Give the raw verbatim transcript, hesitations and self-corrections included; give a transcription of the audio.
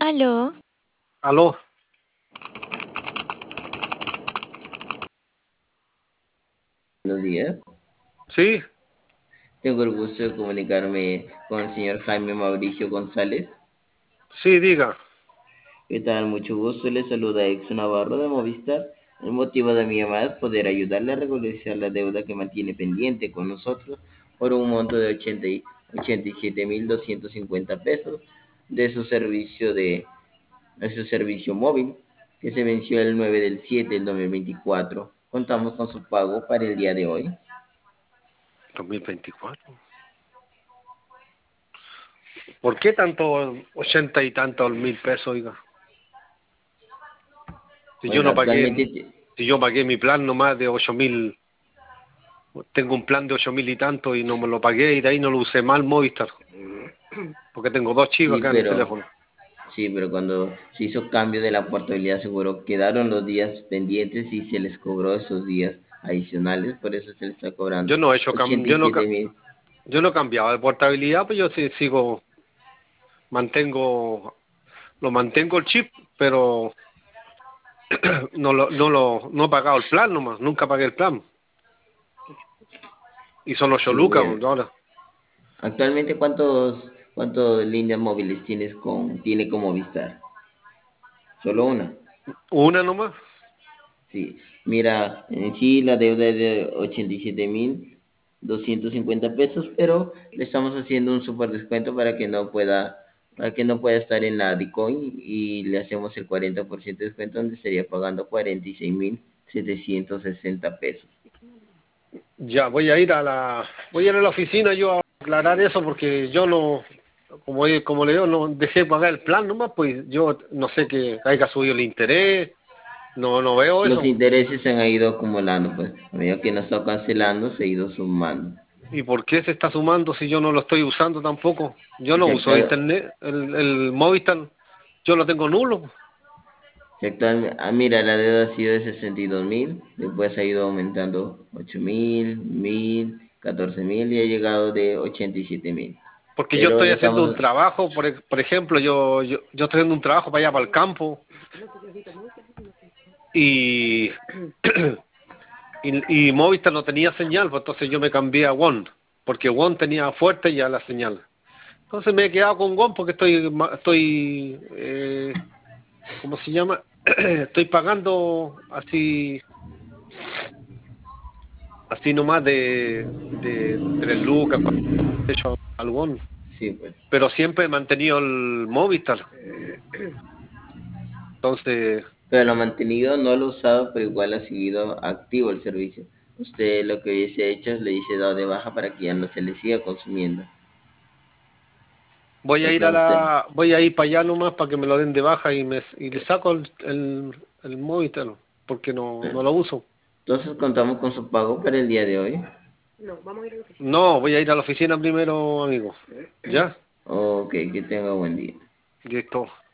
Aló, Aló, Buenos días. sí, Tengo el gusto de comunicarme con el señor Jaime Mauricio González. sí, diga. ¿Qué tal? Mucho gusto. Le saluda Exo Navarro de Movistar. El motivo de mi llamada es poder ayudarle a regularizar la deuda que mantiene pendiente con nosotros por un monto de ochenta y ochenta y siete mil doscientos cincuenta pesos de su servicio de, de su servicio móvil que se venció el nueve del siete del dos mil veinticuatro. Contamos con su pago para el día de hoy. dos mil veinticuatro. ¿Por qué tanto ochenta y tantos mil pesos, oiga? Si yo Bueno, no pagué, actualmente te- si yo pagué mi plan nomás de ocho mil, tengo un plan de ocho mil y tanto y no me lo pagué y de ahí no lo usé mal Movistar, porque tengo dos chivos sí, acá en el pero teléfono. Sí, pero cuando se hizo cambio de la portabilidad seguro quedaron los días pendientes y se les cobró esos días adicionales, por eso se les está Yo cobrando no he hecho, cam- ochenta y yo no, siete ca- mil. yo no he cambiado de portabilidad, pues yo sí sigo, mantengo, lo mantengo el chip, pero no lo, no lo, no he pagado el plan nomás, nunca pagué el plan. Y son ocho Sí, lucas mira, ahora. actualmente cuántos cuántas líneas móviles tienes con tiene como Movistar? Solo una. Una nomás. Sí, mira, en sí la deuda es de ochenta y siete mil doscientos cincuenta pesos, pero le estamos haciendo un super descuento para que no pueda, para que no pueda estar en la Dicoin y le hacemos el cuarenta por ciento de descuento donde estaría pagando cuarenta y seis mil setecientos sesenta pesos. Ya, voy a ir a la, voy a ir a la oficina yo a aclarar eso porque yo no, como, como le digo, no dejé pagar el plan nomás, pues yo no sé que haya subido el interés, no, no veo Los eso. intereses se han ido acumulando, pues a medida que no está cancelando se ha ido sumando. ¿Y por qué se está sumando si yo no lo estoy usando tampoco? Yo no Se uso acta- internet, el, el Movistar, yo lo tengo nulo. Se actual, ah, mira, la deuda ha sido de sesenta y dos mil, después ha ido aumentando ocho mil, mil, catorce mil y ha llegado de ochenta y siete mil. Porque yo Pero estoy le haciendo un estamos, trabajo, por, e- por ejemplo, yo, yo, yo estoy haciendo un trabajo para allá, para el campo, y Y, y Movistar no tenía señal, pues entonces yo me cambié a One, porque One tenía fuerte ya la señal. Entonces me he quedado con One porque estoy, ma- estoy eh, ¿cómo se llama? Estoy pagando así, así nomás de, de tres lucas, cuatro hecho al One. sí, pues. Pero siempre he mantenido el Movistar. Entonces, Pero lo ha mantenido, no lo ha usado, pero igual ha seguido activo el servicio. Usted lo que hubiese hecho es le dice dado de baja para que ya no se le siga consumiendo. voy a ir Porque a usted, la, voy a ir para allá nomás para que me lo den de baja y me y le saco el, el, el Movistar, porque no, no bueno, lo uso. entonces contamos con su pago para el día de hoy. No, voy a ir a la oficina primero, amigo. ¿Ya? Ok, que tenga buen día. Listo.